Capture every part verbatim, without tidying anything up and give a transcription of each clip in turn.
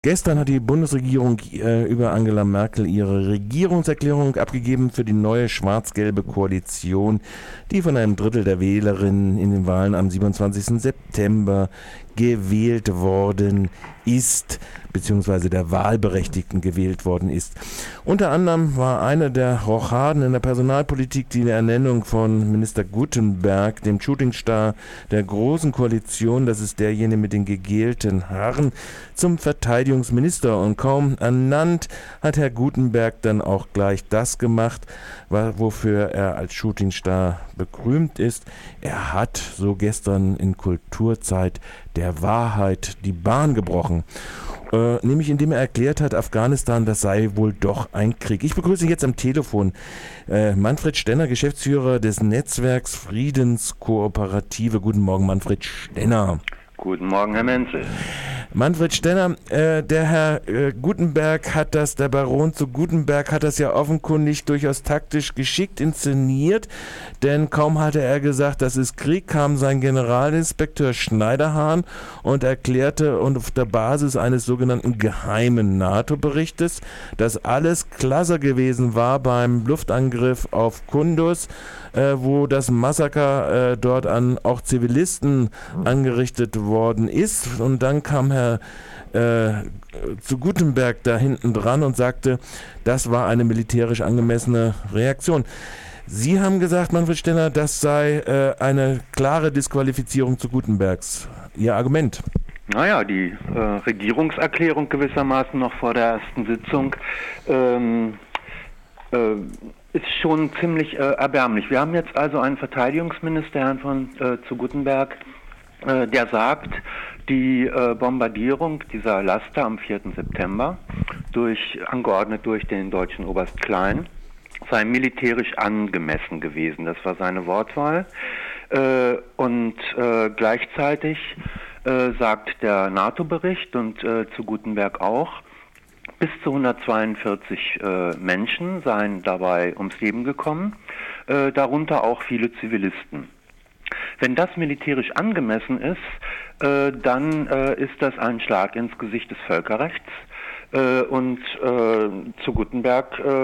Gestern hat die Bundesregierung äh, über Angela Merkel ihre Regierungserklärung abgegeben für die neue schwarz-gelbe Koalition, die von einem Drittel der Wählerinnen in den Wahlen am siebenundzwanzigsten September gewählt worden ist, beziehungsweise der Wahlberechtigten gewählt worden ist. Unter anderem war eine der Rochaden in der Personalpolitik die Ernennung von Minister Guttenberg, dem Shootingstar der Großen Koalition, das ist derjenige mit den gegelten Haaren, zum Verteidigungsminister. Und kaum ernannt hat Herr Guttenberg dann auch gleich das gemacht, wofür er als Shootingstar berühmt ist. Er hat, so gestern in Kulturzeit, der Wahrheit die Bahn gebrochen. Äh, nämlich indem er erklärt hat, Afghanistan, das sei wohl doch ein Krieg. Ich begrüße jetzt am Telefon äh, Manfred Stenner, Geschäftsführer des Netzwerks Friedenskooperative. Guten Morgen, Manfred Stenner. Guten Morgen, Herr Menzel. Manfred Stenner, äh, der Herr äh, Guttenberg hat das, der Baron zu Guttenberg hat das ja offenkundig durchaus taktisch geschickt inszeniert, denn kaum hatte er gesagt, das ist Krieg, kam sein Generalinspekteur Schneiderhahn und erklärte und auf der Basis eines sogenannten geheimen NATO-Berichtes, dass alles klasse gewesen war beim Luftangriff auf Kunduz, äh, wo das Massaker äh, dort an auch Zivilisten angerichtet worden ist. Und dann kam Herr äh, zu Guttenberg da hinten dran und sagte, das war eine militärisch angemessene Reaktion. Sie haben gesagt, Manfred Stenner, das sei äh, eine klare Disqualifizierung zu Guttenbergs. Ihr Argument? Naja, die äh, Regierungserklärung gewissermaßen noch vor der ersten Sitzung ähm, äh, ist schon ziemlich äh, erbärmlich. Wir haben jetzt also einen Verteidigungsminister, Herrn von äh, zu Guttenberg, äh, der sagt, die äh, Bombardierung dieser Laster am vierten September, durch, angeordnet durch den deutschen Oberst Klein, sei militärisch angemessen gewesen. Das war seine Wortwahl. Äh, und äh, gleichzeitig äh, sagt der NATO-Bericht und äh, zu Guttenberg auch, bis zu hundertzweiundvierzig äh, Menschen seien dabei ums Leben gekommen, äh, darunter auch viele Zivilisten. Wenn das militärisch angemessen ist, äh, dann äh, ist das ein Schlag ins Gesicht des Völkerrechts. Äh, und äh, zu Guttenberg äh,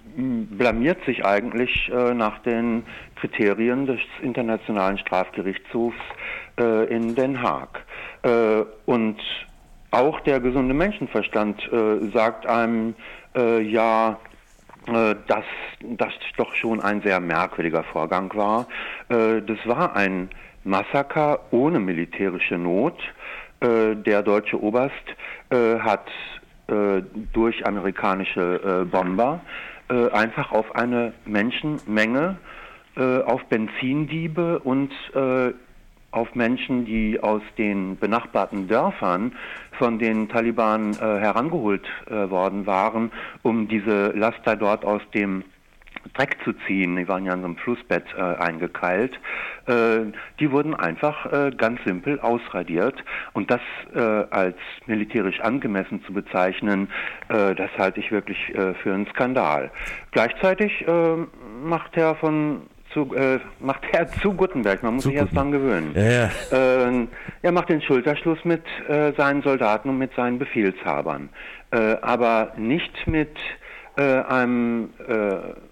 blamiert sich eigentlich äh, nach den Kriterien des Internationalen Strafgerichtshofs äh, in Den Haag. Äh, und auch der gesunde Menschenverstand äh, sagt einem, äh, ja, äh, dass das doch schon ein sehr merkwürdiger Vorgang war. Äh, das war ein Massaker ohne militärische Not. Äh, der deutsche Oberst äh, hat äh, durch amerikanische äh, Bomber äh, einfach auf eine Menschenmenge, äh, auf Benzindiebe und äh, auf Menschen, die aus den benachbarten Dörfern von den Taliban äh, herangeholt äh, worden waren, um diese Laster dort aus dem Dreck zu ziehen. Die waren ja in so einem Flussbett äh, eingekeilt. Äh, die wurden einfach äh, ganz simpel ausradiert. Und das äh, als militärisch angemessen zu bezeichnen, äh, das halte ich wirklich äh, für einen Skandal. Gleichzeitig äh, macht Herr von Zu, äh, macht Herr zu Guttenberg, man muss zu sich erst dran gewöhnen. Ja, ja. Äh, er macht den Schulterschluss mit äh, seinen Soldaten und mit seinen Befehlshabern, äh, aber nicht mit äh, einem äh,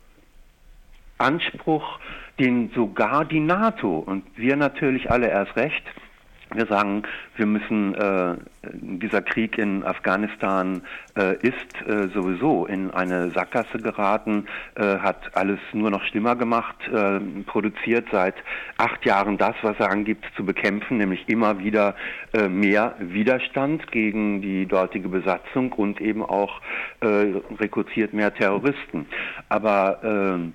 Anspruch, den sogar die NATO und wir natürlich alle erst recht, wir sagen, wir müssen, äh, dieser Krieg in Afghanistan äh, ist äh, sowieso in eine Sackgasse geraten, äh, hat alles nur noch schlimmer gemacht, äh, produziert seit acht Jahren das, was er angibt zu bekämpfen, nämlich immer wieder äh, mehr Widerstand gegen die dortige Besatzung und eben auch äh, rekrutiert mehr Terroristen. Aber äh,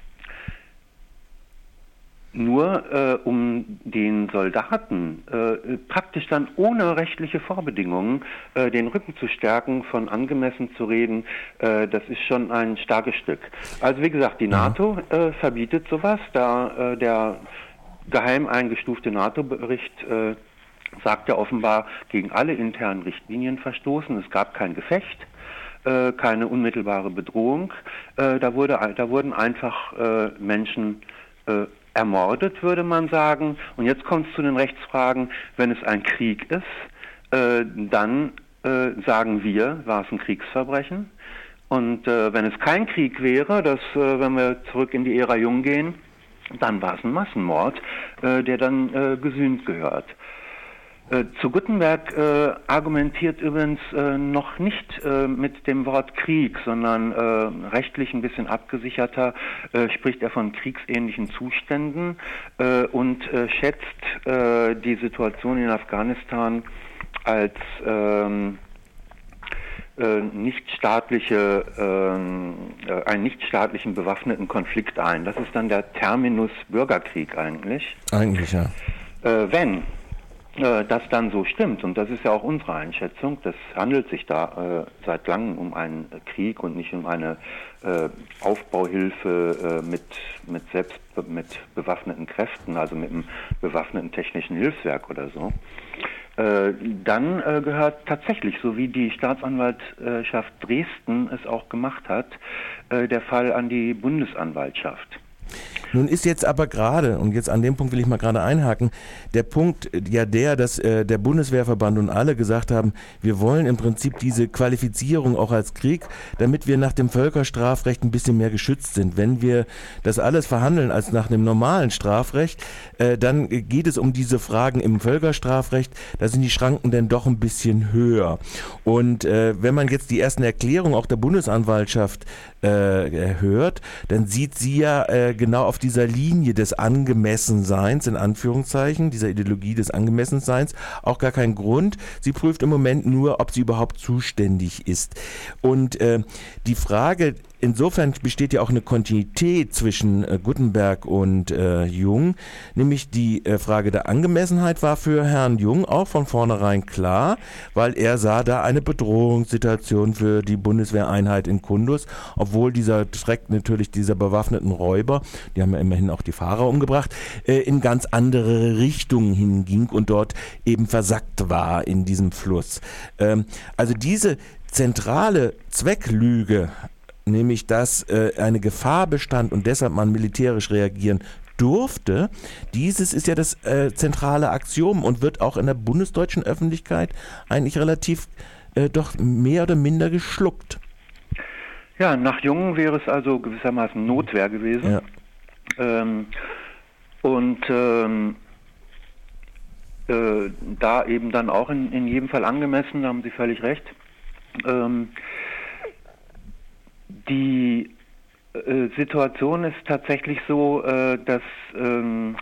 nur äh, um den Soldaten äh, praktisch dann ohne rechtliche Vorbedingungen äh, den Rücken zu stärken, von angemessen zu reden, äh, das ist schon ein starkes Stück. Also wie gesagt, die NATO äh, verbietet sowas, da äh, der geheim eingestufte NATO-Bericht äh, sagt ja offenbar gegen alle internen Richtlinien verstoßen. Es gab kein Gefecht, äh, keine unmittelbare Bedrohung. Äh, da, wurde, da wurden einfach äh, Menschen äh, ermordet, würde man sagen. Und jetzt kommt es zu den Rechtsfragen. Wenn es ein Krieg ist, äh, dann äh, sagen wir, war es ein Kriegsverbrechen. Und äh, wenn es kein Krieg wäre, das, äh, wenn wir zurück in die Ära Jung gehen, dann war es ein Massenmord, äh, der dann äh, gesühnt gehört. Äh, zu Guttenberg äh, argumentiert übrigens äh, noch nicht äh, mit dem Wort Krieg, sondern äh, rechtlich ein bisschen abgesicherter äh, spricht er von kriegsähnlichen Zuständen äh, und äh, schätzt äh, die Situation in Afghanistan als ähm, äh, nichtstaatliche, äh, einen nichtstaatlichen bewaffneten Konflikt ein. Das ist dann der Terminus Bürgerkrieg eigentlich. Eigentlich, ja. Äh, wenn äh, das dann so stimmt, und das ist ja auch unsere Einschätzung, das handelt sich da äh, seit langem um einen Krieg und nicht um eine äh, Aufbauhilfe äh, mit, mit selbst mit bewaffneten Kräften, also mit einem bewaffneten technischen Hilfswerk oder so. Äh, dann äh, gehört tatsächlich, so wie die Staatsanwaltschaft Dresden es auch gemacht hat, äh, der Fall an die Bundesanwaltschaft. Nun ist jetzt aber gerade, und jetzt an dem Punkt will ich mal gerade einhaken, der Punkt ja der, dass äh, der Bundeswehrverband und alle gesagt haben, wir wollen im Prinzip diese Qualifizierung auch als Krieg, damit wir nach dem Völkerstrafrecht ein bisschen mehr geschützt sind. Wenn wir das alles verhandeln als nach einem normalen Strafrecht, äh, dann geht es um diese Fragen im Völkerstrafrecht, da sind die Schranken dann doch ein bisschen höher. Und äh, wenn man jetzt die ersten Erklärungen auch der Bundesanwaltschaft äh, hört, dann sieht sie ja äh, genau auf dieser Linie des Angemessenseins, in Anführungszeichen, dieser Ideologie des Angemessenseins, auch gar keinen Grund. Sie prüft im Moment nur, ob sie überhaupt zuständig ist. Und äh, die Frage, insofern besteht ja auch eine Kontinuität zwischen äh, Guttenberg und äh, Jung, nämlich die äh, Frage der Angemessenheit war für Herrn Jung auch von vornherein klar, weil er sah da eine Bedrohungssituation für die Bundeswehreinheit in Kunduz, obwohl dieser Schreck natürlich dieser bewaffneten Räuber, die haben ja immerhin auch die Fahrer umgebracht, äh, in ganz andere Richtungen hinging und dort eben versackt war in diesem Fluss. Ähm, also diese zentrale Zwecklüge, nämlich dass äh, eine Gefahr bestand und deshalb man militärisch reagieren durfte, dieses ist ja das äh, zentrale Axiom und wird auch in der bundesdeutschen Öffentlichkeit eigentlich relativ äh, doch mehr oder minder geschluckt. Ja, nach Jung wäre es also gewissermaßen Notwehr gewesen. Ja. Ähm, und ähm, äh, da eben dann auch in, in jedem Fall angemessen, da haben Sie völlig recht. Ähm, die äh, Situation ist tatsächlich so, äh, dass ähm,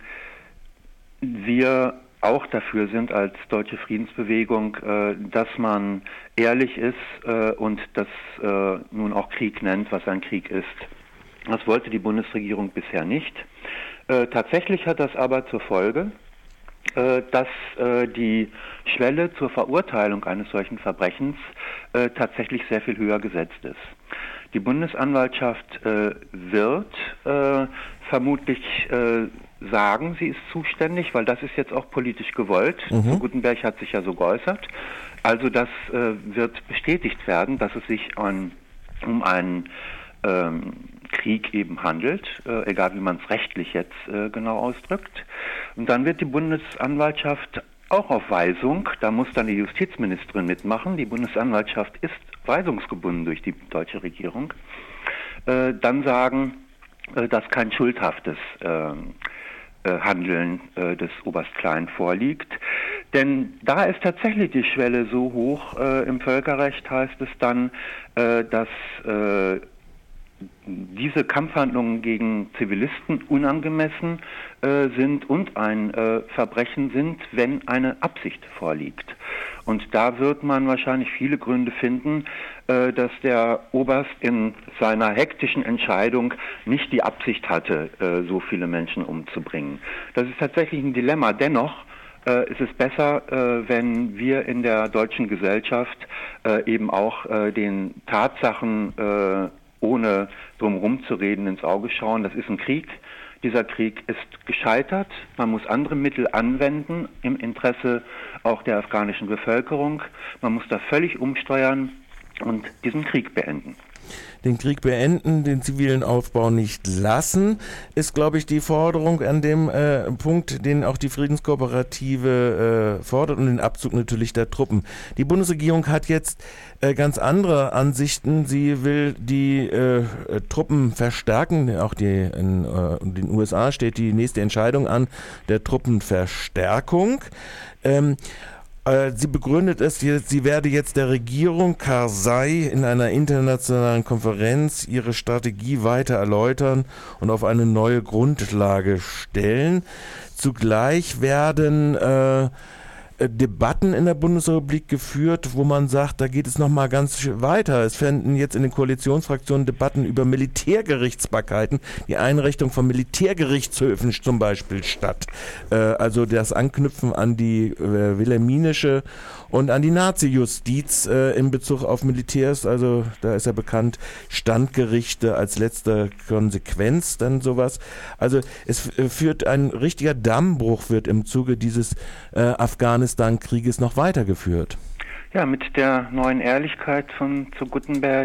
wir auch dafür sind als Deutsche Friedensbewegung, äh, dass man ehrlich ist äh, und das äh, nun auch Krieg nennt, was ein Krieg ist. Das wollte die Bundesregierung bisher nicht. Äh, tatsächlich hat das aber zur Folge, äh, dass äh, die Schwelle zur Verurteilung eines solchen Verbrechens äh, tatsächlich sehr viel höher gesetzt ist. Die Bundesanwaltschaft äh, wird äh, vermutlich äh, sagen, sie ist zuständig, weil das ist jetzt auch politisch gewollt. Mhm. Guttenberg hat sich ja so geäußert. Also das äh, wird bestätigt werden, dass es sich an, um einen ähm, Krieg eben handelt, äh, egal wie man es rechtlich jetzt äh, genau ausdrückt. Und dann wird die Bundesanwaltschaft auch auf Weisung, da muss dann die Justizministerin mitmachen, die Bundesanwaltschaft ist weisungsgebunden durch die deutsche Regierung, äh, dann sagen, äh, dass kein schuldhaftes äh, Handeln äh, des Oberst Klein vorliegt. Denn da ist tatsächlich die Schwelle so hoch, äh, im Völkerrecht heißt es dann, äh, dass äh, diese Kampfhandlungen gegen Zivilisten unangemessen äh, sind und ein äh, Verbrechen sind, wenn eine Absicht vorliegt. Und da wird man wahrscheinlich viele Gründe finden, äh, dass der Oberst in seiner hektischen Entscheidung nicht die Absicht hatte, äh, so viele Menschen umzubringen. Das ist tatsächlich ein Dilemma. Dennoch äh, ist es besser, äh, wenn wir in der deutschen Gesellschaft äh, eben auch äh, den Tatsachen äh, ohne drumherum zu reden, ins Auge schauen. Das ist ein Krieg. Dieser Krieg ist gescheitert. Man muss andere Mittel anwenden im Interesse auch der afghanischen Bevölkerung. Man muss da völlig umsteuern und diesen Krieg beenden. den Krieg beenden, den zivilen Aufbau nicht lassen, ist, glaube ich, die Forderung an dem äh, Punkt, den auch die Friedenskooperative äh, fordert, und den Abzug natürlich der Truppen. Die Bundesregierung hat jetzt äh, ganz andere Ansichten. Sie will die äh, Truppen verstärken. Auch die, in äh, den U S A steht die nächste Entscheidung an, der Truppenverstärkung. Ähm, Sie begründet es, sie werde jetzt der Regierung Karzai in einer internationalen Konferenz ihre Strategie weiter erläutern und auf eine neue Grundlage stellen. Zugleich werden äh, Debatten in der Bundesrepublik geführt, wo man sagt, da geht es nochmal ganz weiter. Es fänden jetzt in den Koalitionsfraktionen Debatten über Militärgerichtsbarkeiten, die Einrichtung von Militärgerichtshöfen zum Beispiel statt. Äh, also das Anknüpfen an die äh, wilhelminische und an die Nazi-Justiz äh, in Bezug auf Militärs. Also da ist ja bekannt, Standgerichte als letzte Konsequenz, dann sowas. Also es äh, führt ein richtiger Dammbruch, wird im Zuge dieses äh, Afghanistan-Krieges noch weitergeführt. Ja, mit der neuen Ehrlichkeit von zu Guttenberg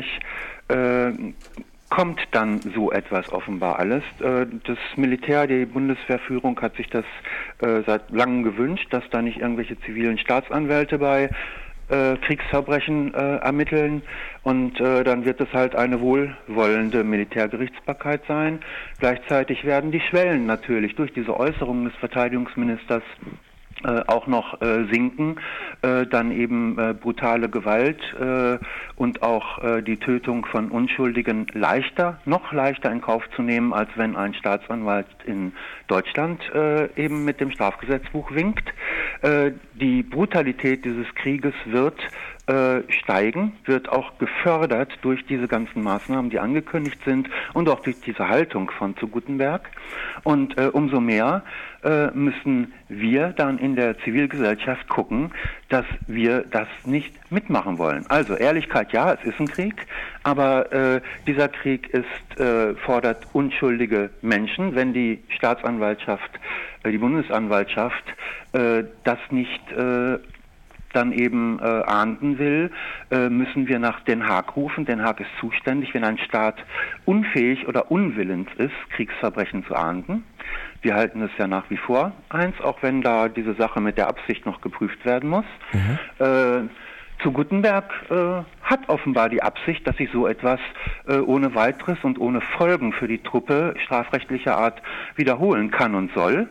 äh, kommt dann so etwas offenbar alles. Äh, das Militär, die Bundeswehrführung hat sich das äh, seit langem gewünscht, dass da nicht irgendwelche zivilen Staatsanwälte bei äh, Kriegsverbrechen äh, ermitteln, und äh, dann wird es halt eine wohlwollende Militärgerichtsbarkeit sein. Gleichzeitig werden die Schwellen natürlich durch diese Äußerungen des Verteidigungsministers Äh, auch noch äh, sinken, äh, dann eben äh, brutale Gewalt äh, und auch äh, die Tötung von Unschuldigen leichter, noch leichter in Kauf zu nehmen, als wenn ein Staatsanwalt in Deutschland äh, eben mit dem Strafgesetzbuch winkt. Äh, die Brutalität dieses Krieges wird äh, steigen, wird auch gefördert durch diese ganzen Maßnahmen, die angekündigt sind, und auch durch diese Haltung von zu Guttenberg. Und äh, umso mehr äh, müssen wir dann in der Zivilgesellschaft gucken, dass wir das nicht mitmachen wollen. Also Ehrlichkeit, ja, es ist ein Krieg, aber äh, dieser Krieg ist, äh, fordert unschuldige Menschen. Wenn die Staatsanwaltschaft, äh, die Bundesanwaltschaft äh, das nicht äh, dann eben äh, ahnden will, äh, müssen wir nach Den Haag rufen. Den Haag ist zuständig, wenn ein Staat unfähig oder unwillens ist, Kriegsverbrechen zu ahnden. Wir halten es ja nach wie vor eins, auch wenn da diese Sache mit der Absicht noch geprüft werden muss. Mhm. Äh, zu Guttenberg äh, hat offenbar die Absicht, dass sich so etwas äh, ohne weiteres und ohne Folgen für die Truppe strafrechtlicher Art wiederholen kann und soll.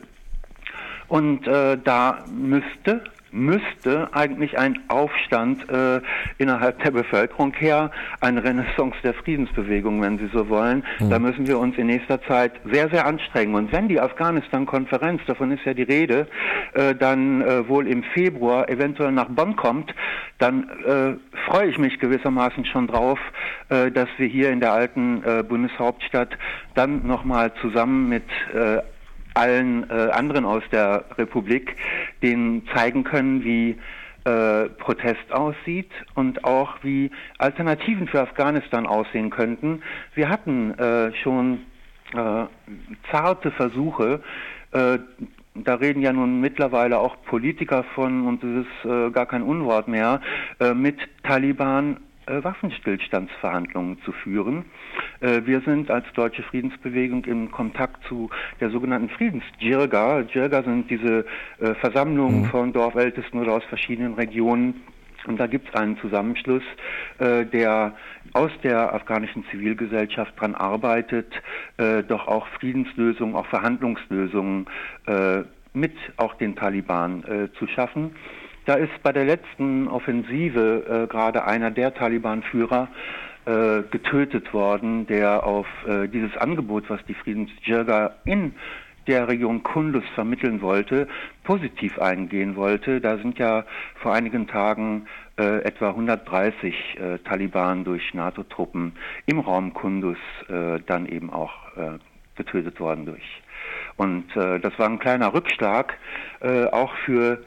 Und äh, da müsste müsste eigentlich ein Aufstand äh, innerhalb der Bevölkerung her, eine Renaissance der Friedensbewegung, wenn Sie so wollen. Mhm. Da müssen wir uns in nächster Zeit sehr, sehr anstrengen. Und wenn die Afghanistan-Konferenz, davon ist ja die Rede, äh, dann äh, wohl im Februar eventuell nach Bonn kommt, dann äh, freue ich mich gewissermaßen schon drauf, äh, dass wir hier in der alten äh, Bundeshauptstadt dann nochmal zusammen mit äh, allen äh, anderen aus der Republik denen zeigen können, wie äh, Protest aussieht und auch wie Alternativen für Afghanistan aussehen könnten. Wir hatten äh, schon äh, zarte Versuche, äh, da reden ja nun mittlerweile auch Politiker von, und das ist äh, gar kein Unwort mehr, äh, mit Taliban Äh, Waffenstillstandsverhandlungen zu führen. Äh, wir sind als Deutsche Friedensbewegung im Kontakt zu der sogenannten Friedensdschirga. Dschirga sind diese äh, Versammlungen mhm. von Dorfältesten oder aus verschiedenen Regionen. Und da gibt es einen Zusammenschluss, äh, der aus der afghanischen Zivilgesellschaft dran arbeitet, äh, doch auch Friedenslösungen, auch Verhandlungslösungen äh, mit auch den Taliban äh, zu schaffen. Da ist bei der letzten Offensive äh, gerade einer der Taliban-Führer äh, getötet worden, der auf äh, dieses Angebot, was die Friedensdschirga in der Region Kunduz vermitteln wollte, positiv eingehen wollte. Da sind ja vor einigen Tagen äh, etwa hundertdreißig äh, Taliban durch NATO-Truppen im Raum Kunduz äh, dann eben auch äh, getötet worden durch. Und äh, das war ein kleiner Rückschlag, äh, auch für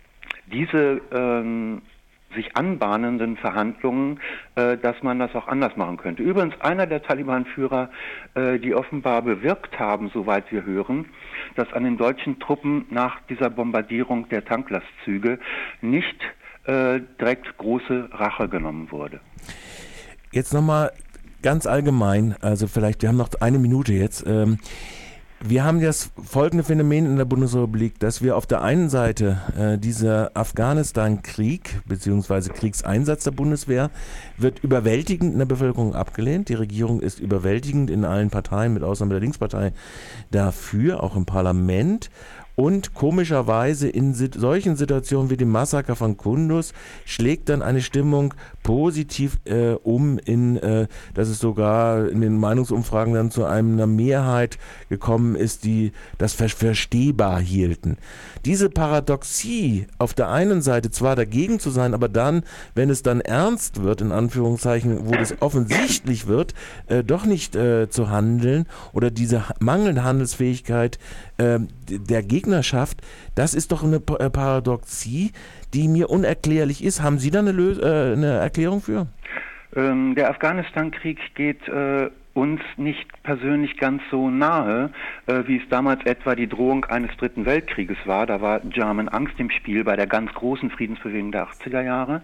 diese ähm, sich anbahnenden Verhandlungen, äh, dass man das auch anders machen könnte. Übrigens einer der Taliban-Führer, äh, die offenbar bewirkt haben, soweit wir hören, dass an den deutschen Truppen nach dieser Bombardierung der Tanklastzüge nicht äh, direkt große Rache genommen wurde. Jetzt nochmal ganz allgemein, also vielleicht, wir haben noch eine Minute jetzt. Ähm, wir haben das folgende Phänomen in der Bundesrepublik, dass wir auf der einen Seite äh, dieser Afghanistan-Krieg bzw. Kriegseinsatz der Bundeswehr wird überwältigend in der Bevölkerung abgelehnt. Die Regierung ist überwältigend in allen Parteien, mit Ausnahme der Linkspartei, dafür, auch im Parlament. Und komischerweise in sit- solchen Situationen wie dem Massaker von Kunduz schlägt dann eine Stimmung positiv äh, um, in, äh, dass es sogar in den Meinungsumfragen dann zu einer Mehrheit gekommen ist, die das für verstehbar hielten. Diese Paradoxie, auf der einen Seite zwar dagegen zu sein, aber dann, wenn es dann ernst wird, in Anführungszeichen, wo das offensichtlich wird, äh, doch nicht äh, zu handeln oder diese mangelnde Handelsfähigkeit äh, der Gegnerschaft, das ist doch eine Paradoxie, die mir unerklärlich ist. Haben Sie da eine, Lös- äh, eine Erklärung für? Ähm, der Afghanistan-Krieg geht äh, uns nicht persönlich ganz so nahe, äh, wie es damals etwa die Drohung eines Dritten Weltkrieges war. Da war German Angst im Spiel bei der ganz großen Friedensbewegung der achtziger Jahre.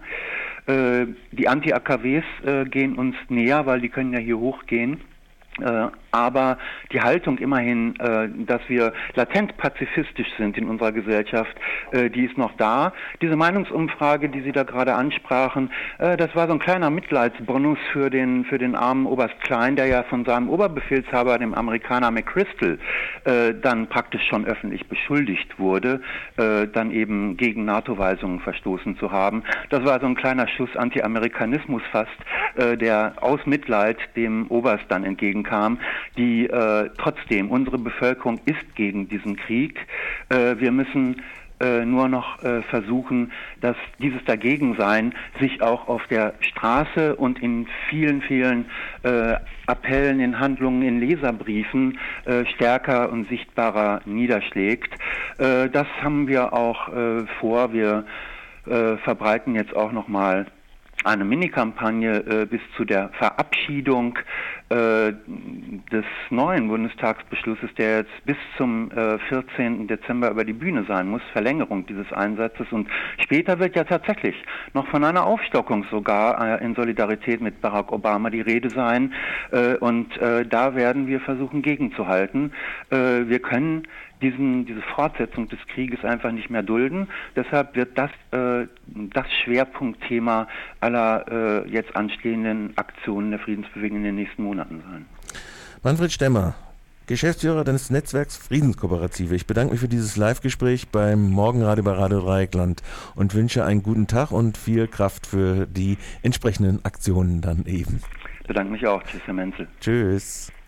Äh, die Anti-A K Ws äh, gehen uns näher, weil die können ja hier hochgehen. Äh, aber die Haltung immerhin, äh, dass wir latent pazifistisch sind in unserer Gesellschaft, äh, die ist noch da. Diese Meinungsumfrage, die Sie da gerade ansprachen, äh, das war so ein kleiner Mitleidsbonus für den für den armen Oberst Klein, der ja von seinem Oberbefehlshaber, dem Amerikaner McChrystal, äh, dann praktisch schon öffentlich beschuldigt wurde, äh, dann eben gegen NATO-Weisungen verstoßen zu haben. Das war so ein kleiner Schuss Anti-Amerikanismus fast, äh, der aus Mitleid dem Oberst dann entgegen kam, die äh, trotzdem, unsere Bevölkerung ist gegen diesen Krieg. Äh, wir müssen äh, nur noch äh, versuchen, dass dieses Dagegensein sich auch auf der Straße und in vielen, vielen äh, Appellen, in Handlungen, in Leserbriefen äh, stärker und sichtbarer niederschlägt. Äh, das haben wir auch äh, vor. Wir äh, verbreiten jetzt auch nochmal eine Minikampagne äh, bis zu der Verabschiedung äh, des neuen Bundestagsbeschlusses, der jetzt bis zum äh, vierzehnten Dezember über die Bühne sein muss, Verlängerung dieses Einsatzes. Und später wird ja tatsächlich noch von einer Aufstockung sogar äh, in Solidarität mit Barack Obama die Rede sein. Äh, und äh, da werden wir versuchen, gegenzuhalten. Äh, wir können Diesen, diese Fortsetzung des Krieges einfach nicht mehr dulden. Deshalb wird das äh, das Schwerpunktthema aller äh, jetzt anstehenden Aktionen der Friedensbewegung in den nächsten Monaten sein. Manfred Stemmer, Geschäftsführer des Netzwerks Friedenskooperative. Ich bedanke mich für dieses Live-Gespräch beim Morgenradio bei Radio Dreieckland und wünsche einen guten Tag und viel Kraft für die entsprechenden Aktionen dann eben. Ich bedanke mich auch. Tschüss, Herr Menzel. Tschüss.